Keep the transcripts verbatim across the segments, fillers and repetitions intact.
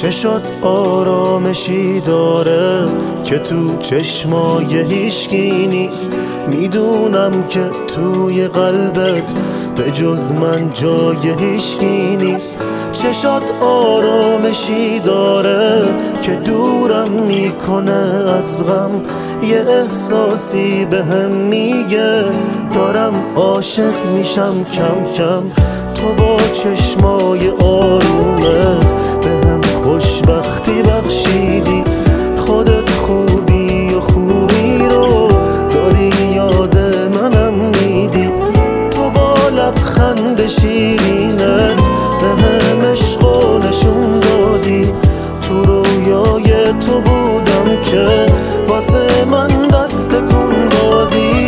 چشات آرامشی داره که تو چشمای هیچکی نیست. میدونم که توی قلبت به جز من جای هیچکی نیست. چشات آرامشی داره که دورم میکنه از غم. یه احساسی به هم میگه دارم عاشق میشم کم کم. تو با چشمای آرومت به هم خوشبختی بخشیدی. خودت خوبی و خوبی رو داری یاد منم میدی. تو با لبخند شیرینت به هم عشقو نشون دادی. تو رویای تو بودم که واسه من دست کن دادی.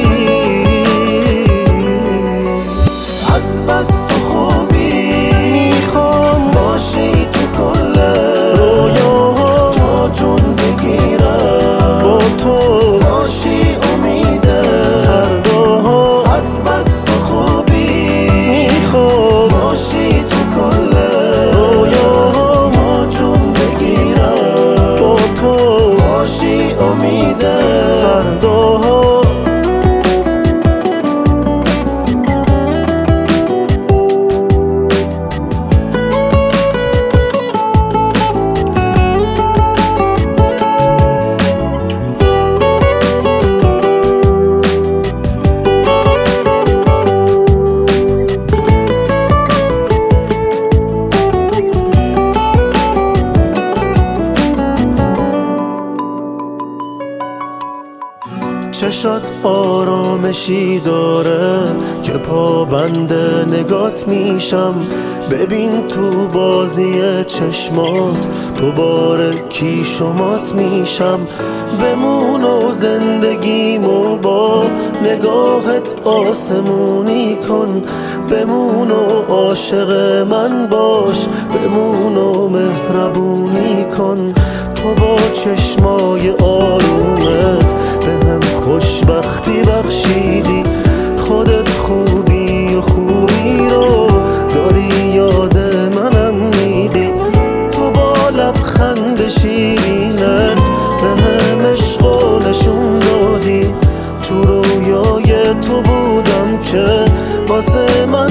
از بس تو خوبی میخوام باشی تو کل رویاها. تو جون بگیرم با تو باشی امید فرداها. از بس تو خوبی میخوام باشی تو کل رویاها. ما جون بگیرم با تو باشی امید فرداها. چشات آرامشی داره که پابند نگات میشم. ببین تو بازی چشمات دوباره کی شمات میشم. بمون و زندگیمو با نگاهت آسمونی کن. بمون و عاشق من باش، بمون و مهربونی کن. تو با چشمای آرومت به هم خوشبختی بخشیدی. خودت خوبی و خوبی رو داری یاد منم میدی. تو با لبخند شیرینت به هم عشقو نشون دادی. تو رویای تو بودم که واسه من